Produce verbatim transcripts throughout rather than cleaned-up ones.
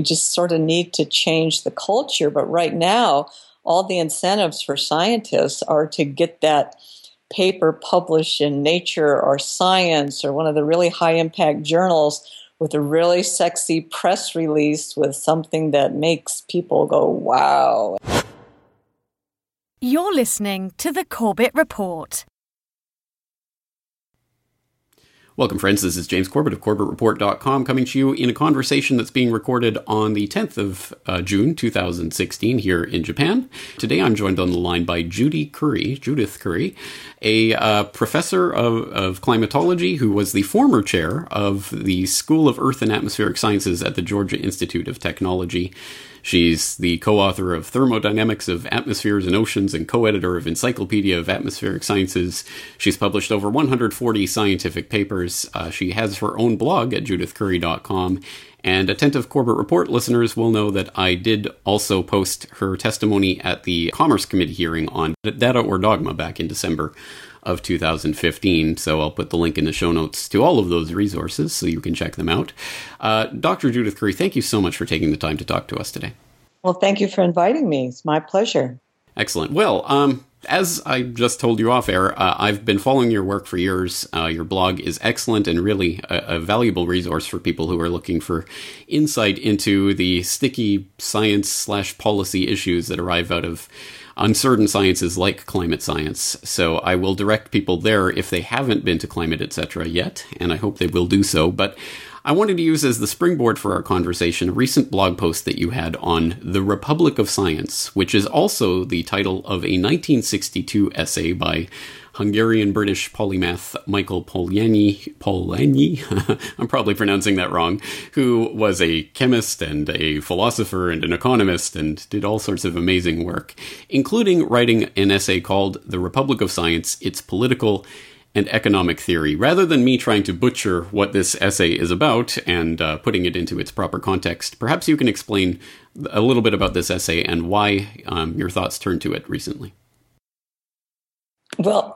We just sort of need to change the culture. But right now, all the incentives for scientists are to get that paper published in Nature or Science or one of the really high-impact journals with a really sexy press release with something that makes people go, wow. You're listening to The Corbett Report. Welcome, friends. This is James Corbett of Corbett Report dot com coming to you in a conversation that's being recorded on the tenth of uh, June, two thousand sixteen here in Japan. Today I'm joined on the line by Judy Curry, Judith Curry, a uh, professor of, of climatology who was the former chair of the School of Earth and Atmospheric Sciences at the Georgia Institute of Technology. She's the co-author of Thermodynamics of Atmospheres and Oceans and co-editor of Encyclopedia of Atmospheric Sciences. She's published over one hundred forty scientific papers. Uh, she has her own blog at Judith Curry dot com. And attentive Corbett Report listeners will know that I did also post her testimony at the Commerce Committee hearing on Data or Dogma back in December of two thousand fifteen. So I'll put the link in the show notes to all of those resources so you can check them out. Uh, Doctor Judith Curry, thank you so much for taking the time to talk to us today. Well, thank you for inviting me. It's my pleasure. Excellent. Well, um, as I just told you off air, uh, I've been following your work for years. Uh, your blog is excellent and really a, a valuable resource for people who are looking for insight into the sticky science slash policy issues that arrive out of uncertain sciences like climate science. So I will direct people there if they haven't been to Climate et cetera yet, and I hope they will do so. But I wanted to use as the springboard for our conversation a recent blog post that you had on The Republic of Science, which is also the title of a nineteen sixty-two essay by Hungarian-British polymath Michael Polanyi, Polanyi, I'm probably pronouncing that wrong, who was a chemist and a philosopher and an economist and did all sorts of amazing work, including writing an essay called The Republic of Science, Its Political and Economic Theory. Rather than me trying to butcher what this essay is about and uh, putting it into its proper context, perhaps you can explain a little bit about this essay and why um, your thoughts turned to it recently. Well,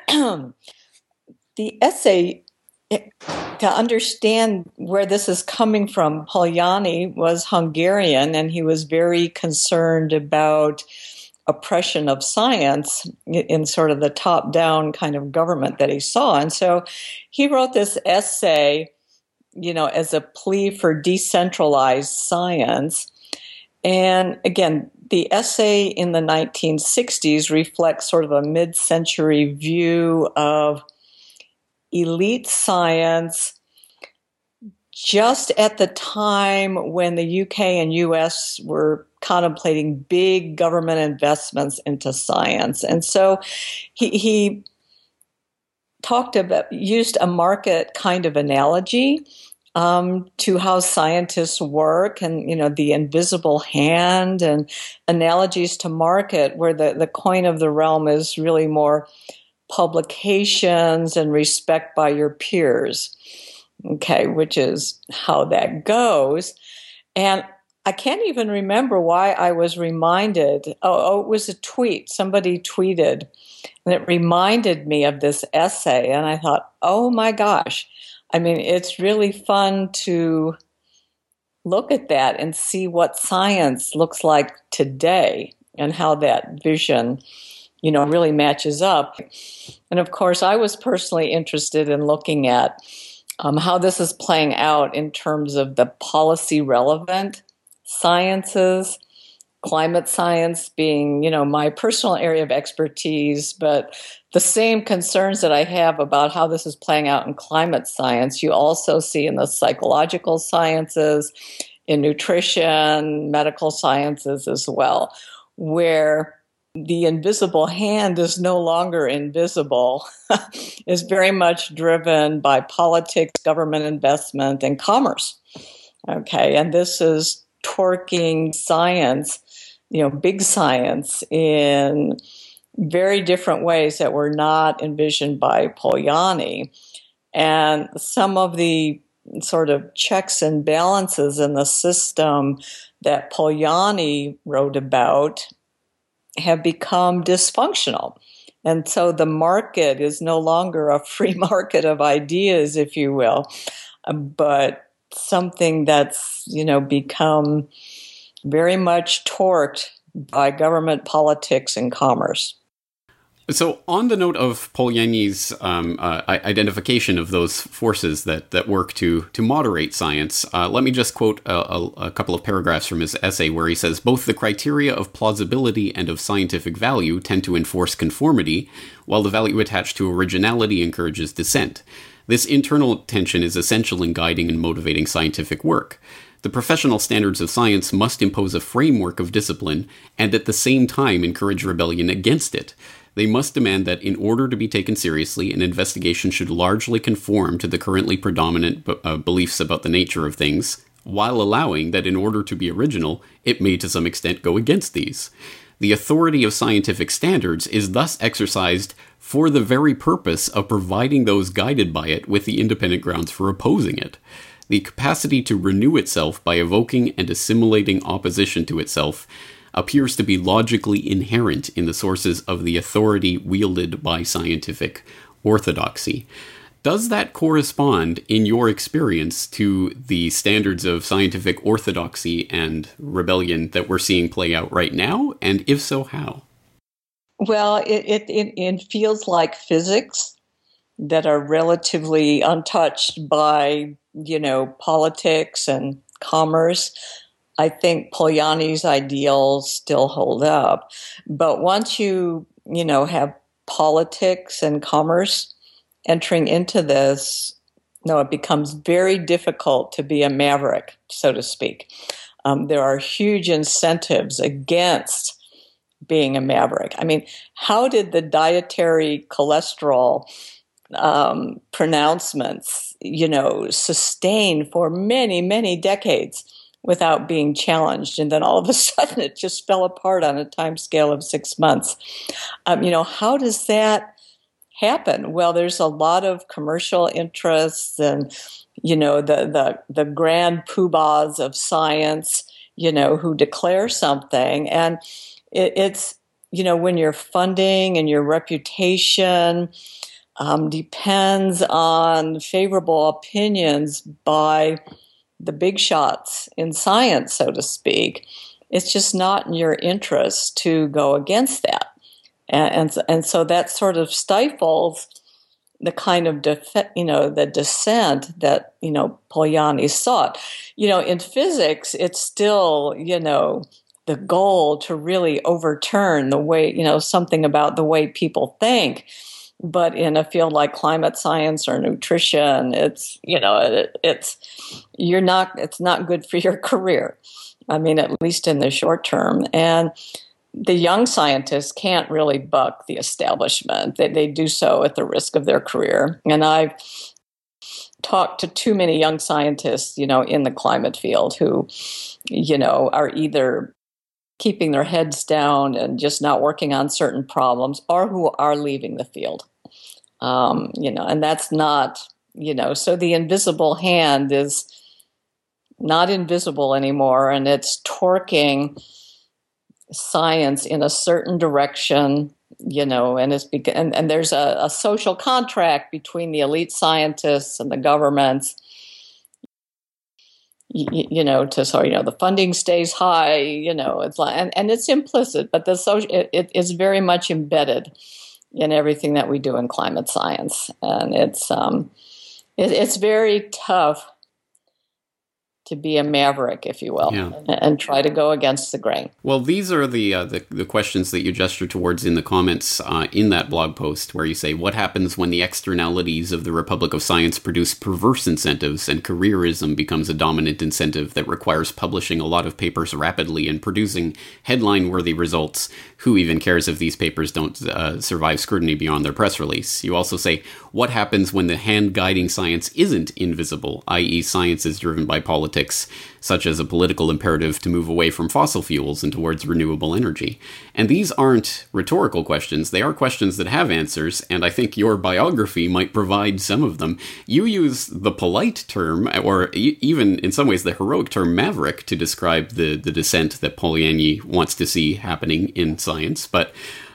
the essay, to understand where this is coming from, Polanyi was Hungarian, and he was very concerned about oppression of science in sort of the top-down kind of government that he saw. And so he wrote this essay, you know, as a plea for decentralized science. And again, the essay in the nineteen sixties reflects sort of a mid-century view of elite science just at the time when the U K and U S were contemplating big government investments into science. And so he, he talked about, used a market kind of analogy Um, to how scientists work and, you know, the invisible hand and analogies to market where the, the coin of the realm is really more publications and respect by your peers, okay, which is how that goes. And I can't even remember why I was reminded. Oh, oh, it was a tweet. Somebody tweeted, and it reminded me of this essay. And I thought, oh my gosh. I mean, it's really fun to look at that and see what science looks like today and how that vision, you know, really matches up. And of course, I was personally interested in looking at um, how this is playing out in terms of the policy relevant sciences, climate science being, you know, my personal area of expertise, but the same concerns that I have about how this is playing out in climate science, you also see in the psychological sciences, in nutrition, medical sciences as well, where the invisible hand is no longer invisible, is very much driven by politics, government investment, and commerce. Okay, and this is torquing science, you know, big science in very different ways that were not envisioned by Polanyi. And some of the sort of checks and balances in the system that Polanyi wrote about have become dysfunctional. And so the market is no longer a free market of ideas, if you will, but something that's, you know, become very much torqued by government politics and commerce. So on the note of Polanyi's um, uh, identification of those forces that, that work to to moderate science, uh, let me just quote a, a, a couple of paragraphs from his essay where he says, both the criteria of plausibility and of scientific value tend to enforce conformity, while the value attached to originality encourages dissent. This internal tension is essential in guiding and motivating scientific work. The professional standards of science must impose a framework of discipline and at the same time encourage rebellion against it. They must demand that in order to be taken seriously, an investigation should largely conform to the currently predominant b- uh, beliefs about the nature of things, while allowing that in order to be original, it may to some extent go against these. The authority of scientific standards is thus exercised for the very purpose of providing those guided by it with the independent grounds for opposing it. The capacity to renew itself by evoking and assimilating opposition to itself appears to be logically inherent in the sources of the authority wielded by scientific orthodoxy. Does that correspond, in your experience, to the standards of scientific orthodoxy and rebellion that we're seeing play out right now? And if so, how? Well, it, it, it, it feels like physics that are relatively untouched by, you know, politics and commerce. I think Polanyi's ideals still hold up. But once you, you know, have politics and commerce entering into this, no, it becomes very difficult to be a maverick, so to speak. Um, there are huge incentives against being a maverick. I mean, how did the dietary cholesterol um, pronouncements, you know, sustain for many, many decades without being challenged? And then all of a sudden it just fell apart on a time scale of six months. Um, you know, how does that happen? Well, there's a lot of commercial interests and, you know, the, the, the grand poobahs of science, you know, who declare something. And it, it's, you know, when your funding and your reputation um, depends on favorable opinions by the big shots in science, so to speak, it's just not in your interest to go against that. And, and, and so that sort of stifles the kind of, def- you know, the dissent that, you know, Polanyi sought. You know, in physics, it's still, you know, the goal to really overturn the way, you know, something about the way people think. But in a field like climate science or nutrition, it's, you know, it, it's, you're not, it's not good for your career. I mean, at least in the short term. And the young scientists can't really buck the establishment. They, they do so at the risk of their career. And I've talked to too many young scientists, you know, in the climate field who, you know, are either keeping their heads down and just not working on certain problems, or who are leaving the field. Um, you know, and that's not, you know, so the invisible hand is not invisible anymore, and it's torquing science in a certain direction, you know, and it's beca- and, and there's a, a social contract between the elite scientists and the governments. You, you know, to so you know the funding stays high. You know, it's like and, and it's implicit, but the social it, it is very much embedded in everything that we do in climate science, and it's um, it, it's very tough to be a maverick, if you will, yeah. and, and try to go against the grain. Well, these are the, uh, the the questions that you gestured towards in the comments uh, in that blog post, where you say, what happens when the externalities of the Republic of Science produce perverse incentives and careerism becomes a dominant incentive that requires publishing a lot of papers rapidly and producing headline-worthy results? Who even cares if these papers don't uh, survive scrutiny beyond their press release? You also say, what happens when the hand guiding science isn't invisible, that is science is driven by politics, such as a political imperative to move away from fossil fuels and towards renewable energy? And these aren't rhetorical questions. They are questions that have answers, and I think your biography might provide some of them. You use the polite term, or e- even in some ways the heroic term maverick, to describe the, the dissent that Polanyi wants to see happening in science. But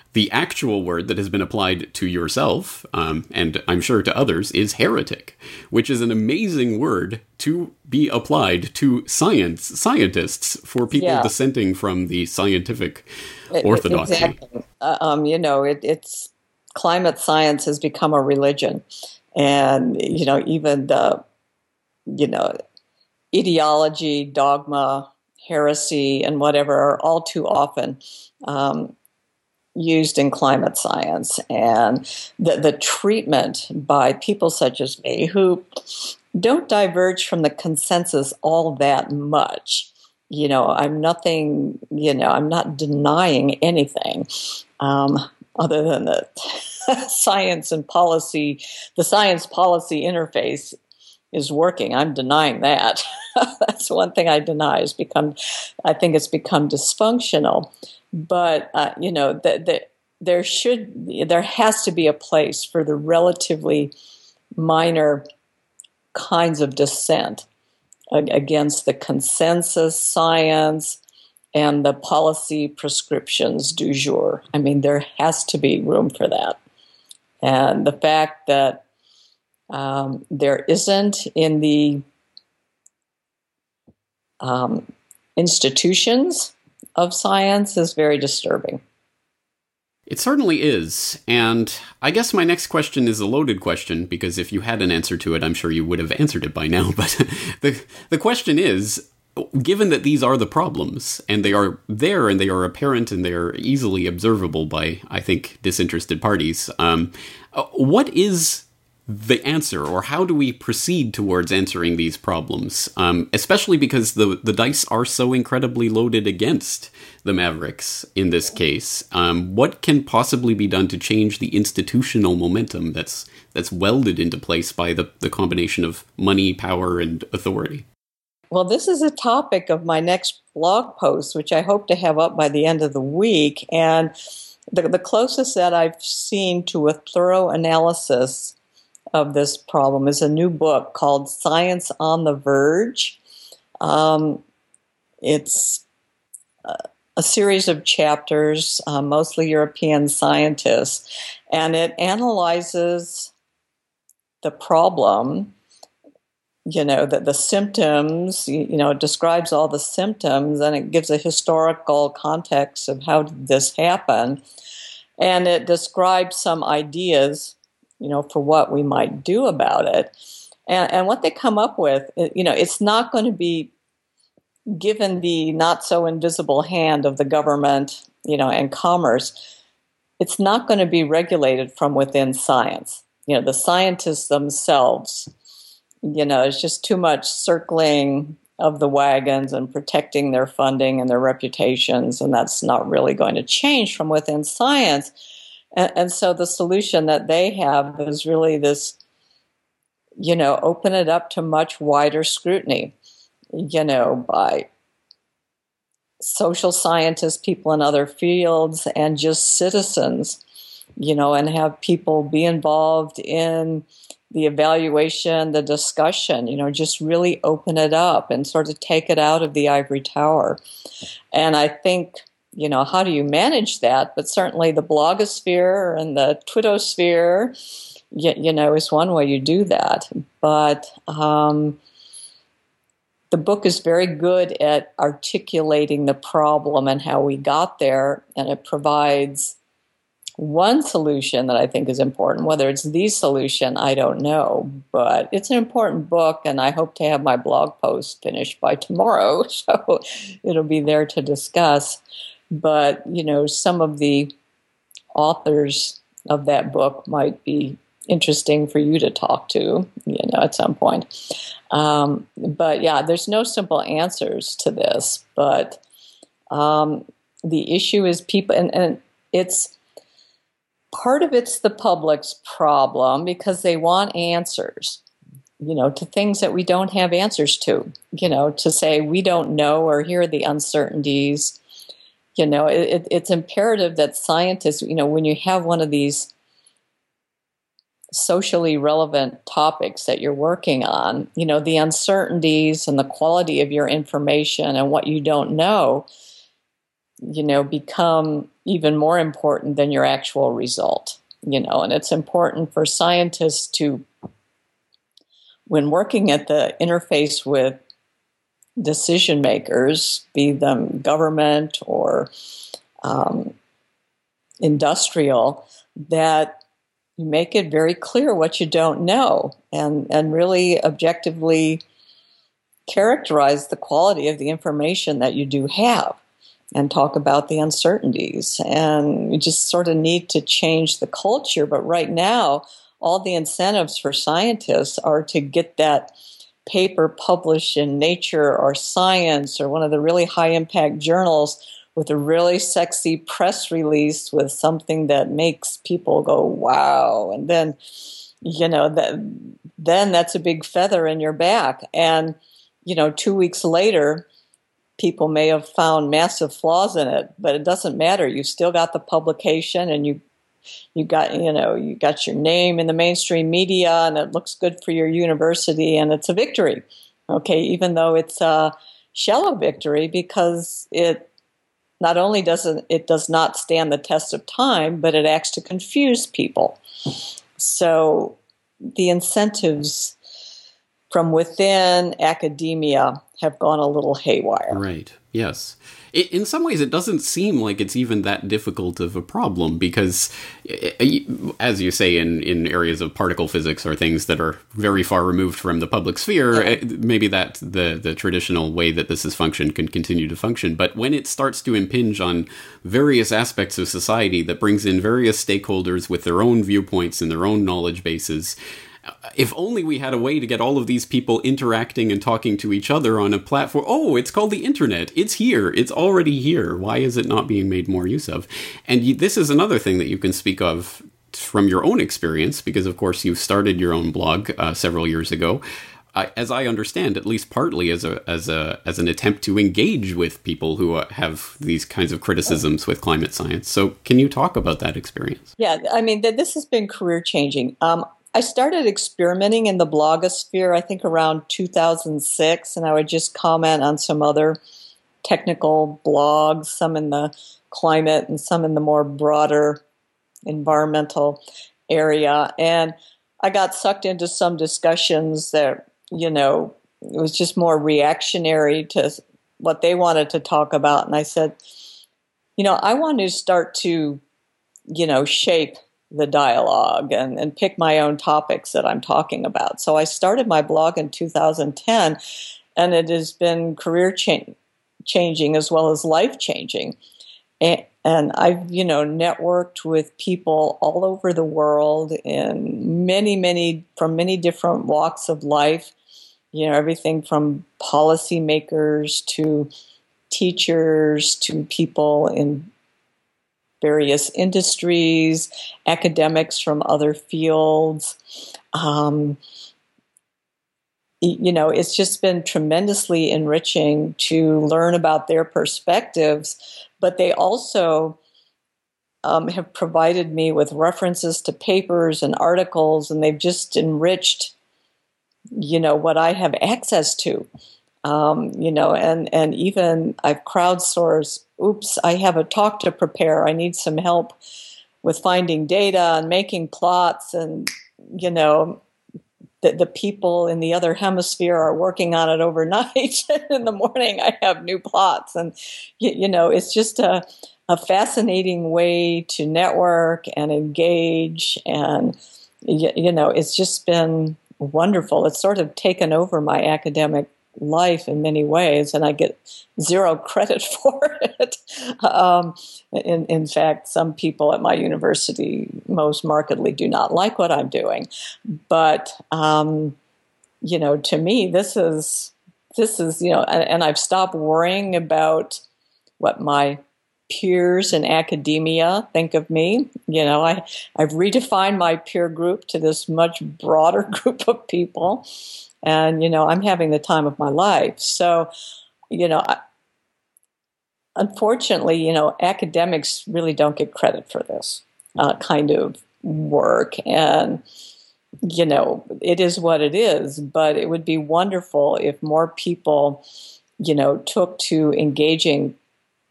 The actual word that has been applied to yourself, um, and I'm sure to others, is heretic, which is an amazing word to be applied to science, scientists, for people Yeah. dissenting from the scientific orthodoxy. Exactly. Uh, um, you know, it, it's climate science has become a religion, and you know, even the, you know, ideology, dogma, heresy, and whatever are all too often um, used in climate science. And the, the treatment by people such as me who don't diverge from the consensus all that much. You know, I'm nothing, you know, I'm not denying anything um, other than the science and policy, the science policy interface is working. I'm denying that. That's one thing I deny. Is become, I think it's become dysfunctional. But uh, you know, that the, there should, there has to be a place for the relatively minor kinds of dissent against the consensus science and the policy prescriptions du jour. I mean, there has to be room for that. And the fact that um, there isn't in the um, institutions of science is very disturbing. It certainly is. And I guess my next question is a loaded question, because if you had an answer to it, I'm sure you would have answered it by now. But the the question is, given that these are the problems, and they are there, and they are apparent, and they are easily observable by, I think, disinterested parties, um, what is the answer, or how do we proceed towards answering these problems? Um, especially because the, the dice are so incredibly loaded against the Mavericks in this case. Um, what can possibly be done to change the institutional momentum that's that's welded into place by the, the combination of money, power, and authority? Well, this is a topic of my next blog post, which I hope to have up by the end of the week. And the, the closest that I've seen to a thorough analysis of this problem is a new book called Science on the Verge. Um, it's uh, a series of chapters, uh, mostly European scientists, and it analyzes the problem, you know, the, the symptoms, you, you know, it describes all the symptoms, and it gives a historical context of how did this happen, and it describes some ideas, you know, for what we might do about it. And, and what they come up with, you know, it's not going to be given the not so invisible hand of the government, you know, and commerce. It's not going to be regulated from within science. You know, the scientists themselves, you know, it's just too much circling of the wagons and protecting their funding and their reputations, and that's not really going to change from within science. And, and so the solution that they have is really this, you know, open it up to much wider scrutiny, you know, by social scientists, people in other fields, and just citizens, you know, and have people be involved in the evaluation, the discussion, you know, just really open it up and sort of take it out of the ivory tower. And I think, you know, how do you manage that? But certainly the blogosphere and the Twittosphere, you, you know, is one way you do that. But um, the book is very good at articulating the problem and how we got there, and it provides one solution that I think is important. Whether it's the solution, I don't know, but it's an important book, and I hope to have my blog post finished by tomorrow, so it'll be there to discuss. But, you know, some of the authors of that book might be interesting for you to talk to, you know, at some point. Um, but yeah, there's no simple answers to this, but um, the issue is people, and, and it's, part of it's the public's problem because they want answers, you know, to things that we don't have answers to, you know, to say we don't know, or here are the uncertainties. You know, it, it's imperative that scientists, you know, when you have one of these socially relevant topics that you're working on, you know, the uncertainties and the quality of your information and what you don't know, you know, become, even more important than your actual result. You know, and it's important for scientists to, when working at the interface with decision makers, be them government or um, industrial, that you make it very clear what you don't know and, and really objectively characterize the quality of the information that you do have and talk about the uncertainties. And we just sort of need to change the culture. But right now, all the incentives for scientists are to get that paper published in Nature or Science or one of the really high-impact journals with a really sexy press release with something that makes people go, wow. And then, you know, that, then that's a big feather in your back. And, you know, two weeks later, people may have found massive flaws in it, but it doesn't matter. You still got the publication, and you you got, you know, you got your name in the mainstream media, and it looks good for your university, and it's a victory. Okay, even though it's a shallow victory, because it not only doesn't it does not stand the test of time, but it acts to confuse people. So the incentives from within academia have gone a little haywire. Right. Yes. It, in some ways, it doesn't seem like it's even that difficult of a problem because, as you say, in, in areas of particle physics or things that are very far removed from the public sphere, yeah. maybe that the, the traditional way that this has functioned can continue to function. But when it starts to impinge on various aspects of society that brings in various stakeholders with their own viewpoints and their own knowledge bases, if only we had a way to get all of these people interacting and talking to each other on a platform. Oh, it's called the internet. It's here. It's already here. Why is it not being made more use of? And you, this is another thing that you can speak of from your own experience, because, of course, you started your own blog uh, several years ago. Uh, as I understand, at least partly as a as a as an attempt to engage with people who uh, have these kinds of criticisms with climate science. So, can you talk about that experience? Yeah, I mean, th- this has been career changing. Um, I started experimenting in the blogosphere, I think, around two thousand six, and I would just comment on some other technical blogs, some in the climate and some in the more broader environmental area. And I got sucked into some discussions that, you know, it was just more reactionary to what they wanted to talk about. And I said, you know, I want to start to, you know, shape the dialogue and, and pick my own topics that I'm talking about. So I started my blog in two thousand ten, and it has been career cha- changing as well as life changing. And, and I've, you know, networked with people all over the world in many, many, from many different walks of life, you know, everything from policymakers to teachers to people in various industries, academics from other fields. Um, you know, it's just been tremendously enriching to learn about their perspectives, but they also um, have provided me with references to papers and articles, and they've just enriched, you know, what I have access to. Um, you know, and, and even I've crowdsourced, oops, I have a talk to prepare. I need some help with finding data and making plots. And, you know, the, the people in the other hemisphere are working on it overnight. In the morning, I have new plots. And, you, you know, it's just a, a fascinating way to network and engage. And, you, you know, it's just been wonderful. It's sort of taken over my academic life in many ways, and I get zero credit for it. Um, in, in fact, some people at my university most markedly do not like what I'm doing. But, um, you know, to me, this is, this is, you know, and, and I've stopped worrying about what my peers in academia think of me. You know, I, I've redefined my peer group to this much broader group of people. And, you know, I'm having the time of my life. So, you know, I, unfortunately, you know, academics really don't get credit for this uh, kind of work. And, you know, it is what it is. But it would be wonderful if more people, you know, took to engaging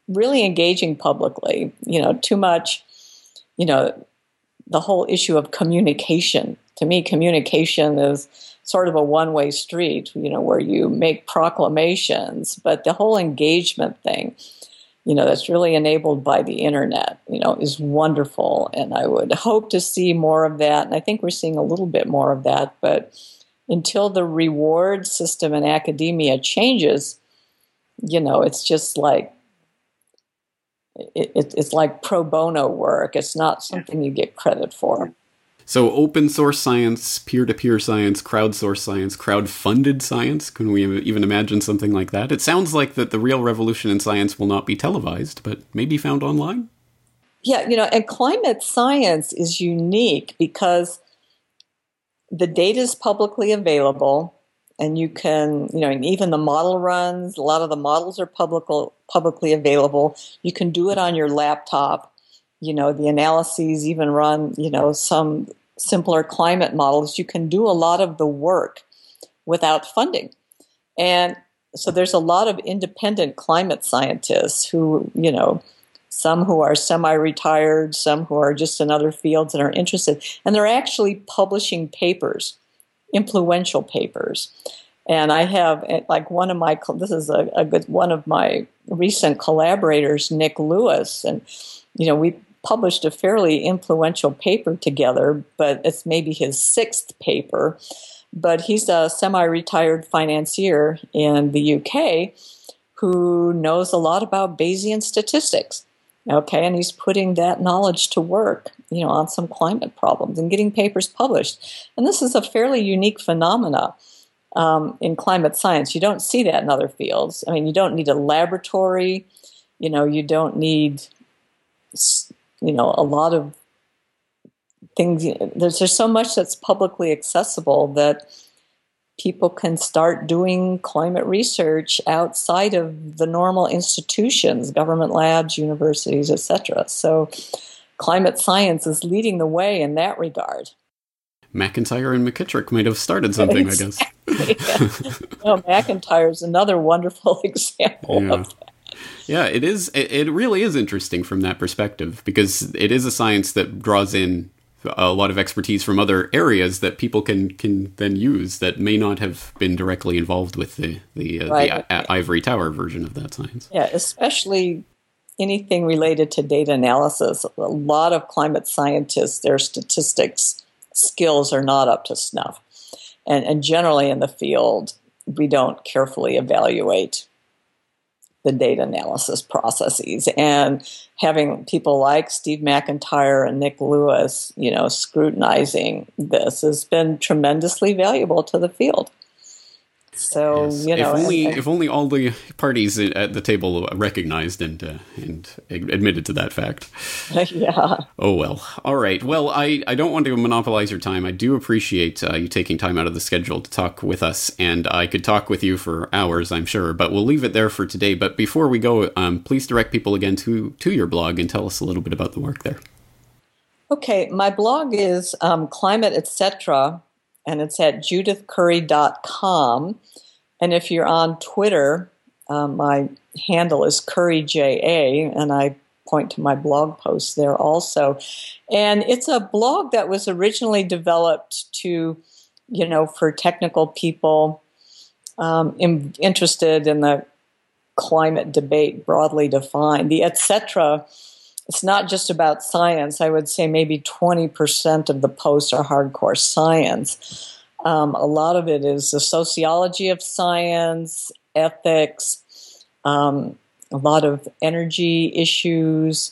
really engaging publicly. You know, too much, you know, the whole issue of communication. To me, communication is sort of a one-way street, you know, where you make proclamations, but the whole engagement thing, you know, that's really enabled by the internet, you know, is wonderful. And I would hope to see more of that. And I think we're seeing a little bit more of that. But until the reward system in academia changes, you know, it's just like, it, it, it's like pro bono work. It's not something you get credit for. So open source science, peer-to-peer science, crowdsourced science, crowd-funded science, can we even imagine something like that? It sounds like that the real revolution in science will not be televised, but maybe found online? Yeah, you know, and climate science is unique because the data is publicly available, and you can, you know, and even the model runs, a lot of the models are public, publicly available. You can do it on your laptop. You know, the analyses even run, you know, some simpler climate models. You can do a lot of the work without funding. And so there's a lot of independent climate scientists who, you know, some who are semi-retired, some who are just in other fields and are interested. And they're actually publishing papers, influential papers. And I have, like, one of my, this is a, a good, one of my recent collaborators, Nick Lewis, and, you know, we published a fairly influential paper together, but it's maybe his sixth paper. But he's a semi-retired financier in the U K who knows a lot about Bayesian statistics. Okay, and he's putting that knowledge to work, you know, on some climate problems and getting papers published. And this is a fairly unique phenomena um, in climate science. You don't see that in other fields. I mean, you don't need a laboratory. You know, you don't need, you know, a lot of things. There's just so much that's publicly accessible that people can start doing climate research outside of the normal institutions, government labs, universities, et cetera. So climate science is leading the way in that regard. McIntyre and McKittrick might have started something, Exactly. I guess. Yeah. Oh, McIntyre is another wonderful example Yeah. of that. Yeah, it is. It, it really is interesting from that perspective, because it is a science that draws in a lot of expertise from other areas that people can, can then use that may not have been directly involved with the the, uh, Right. the ivory tower version of that science. Yeah, especially anything related to data analysis. A lot of climate scientists, their statistics skills are not up to snuff. And, and generally in the field, we don't carefully evaluate the data analysis processes. And having people like Steve McIntyre and Nick Lewis, you know, scrutinizing this has been tremendously valuable to the field. So, Yes. you know, if only and- and- if only all the parties at the table recognized and uh, and admitted to that fact. yeah. Oh, well. All right. Well, I, I don't want to monopolize your time. I do appreciate uh, you taking time out of the schedule to talk with us, and I could talk with you for hours, I'm sure, but we'll leave it there for today. But before we go, um, please direct people again to, to your blog and tell us a little bit about the work there. Okay, my blog is um, Climate et cetera, and it's at judith curry dot com. And if you're on Twitter, um, my handle is CurryJA, and I point to my blog posts there also. And it's a blog that was originally developed to, you know, for technical people um, in, interested in the climate debate broadly defined. The et cetera, it's not just about science. I would say maybe twenty percent of the posts are hardcore science. Um, a lot of it is the sociology of science, ethics, um, a lot of energy issues,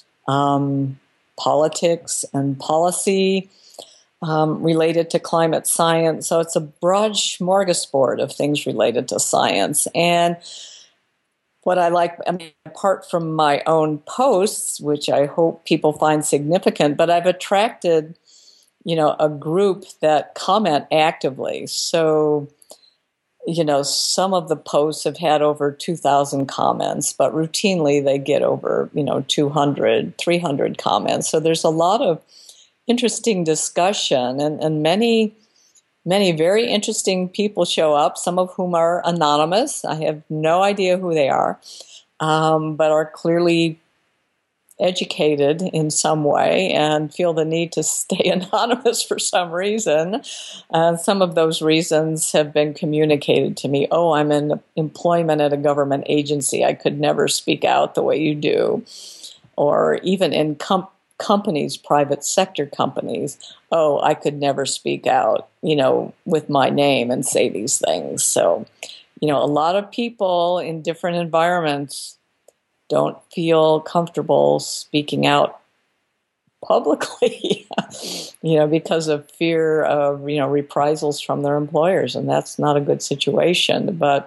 um, politics and policy um, related to climate science. So it's a broad smorgasbord of things related to science. And what I like, I mean, apart from my own posts, which I hope people find significant, but I've attracted, you know, a group that comment actively. So, you know, some of the posts have had over two thousand comments, but routinely they get over, you know, two hundred, three hundred comments. So there's a lot of interesting discussion, and, and many, many very interesting people show up, some of whom are anonymous. I have no idea who they are. um, but are clearly educated in some way and feel the need to stay anonymous for some reason. Uh, some of those reasons have been communicated to me. Oh, I'm in employment at a government agency. I could never speak out the way you do. Or even in com- companies, private sector companies, oh, I could never speak out, you know, with my name and say these things. So, you know, a lot of people in different environments don't feel comfortable speaking out publicly, you know, because of fear of, you know, reprisals from their employers. And that's not a good situation. But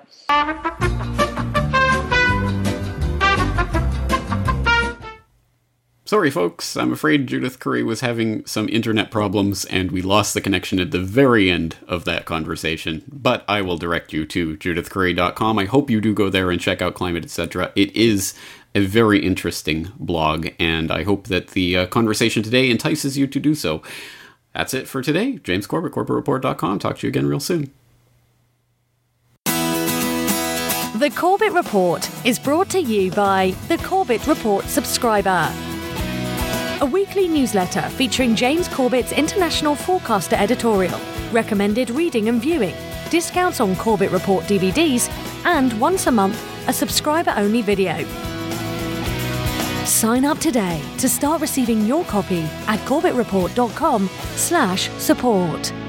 sorry, folks. I'm afraid Judith Curry was having some internet problems, and we lost the connection at the very end of that conversation. But I will direct you to judith curry dot com. I hope you do go there and check out Climate, et cetera. It is a very interesting blog, and I hope that the uh, conversation today entices you to do so. That's it for today. James Corbett, corbett report dot com. Talk to you again real soon. The Corbett Report is brought to you by the Corbett Report subscriber, a weekly newsletter featuring James Corbett's International Forecaster editorial, recommended reading and viewing, discounts on Corbett Report D V Ds, and once a month, a subscriber-only video. Sign up today to start receiving your copy at corbett report dot com slash support.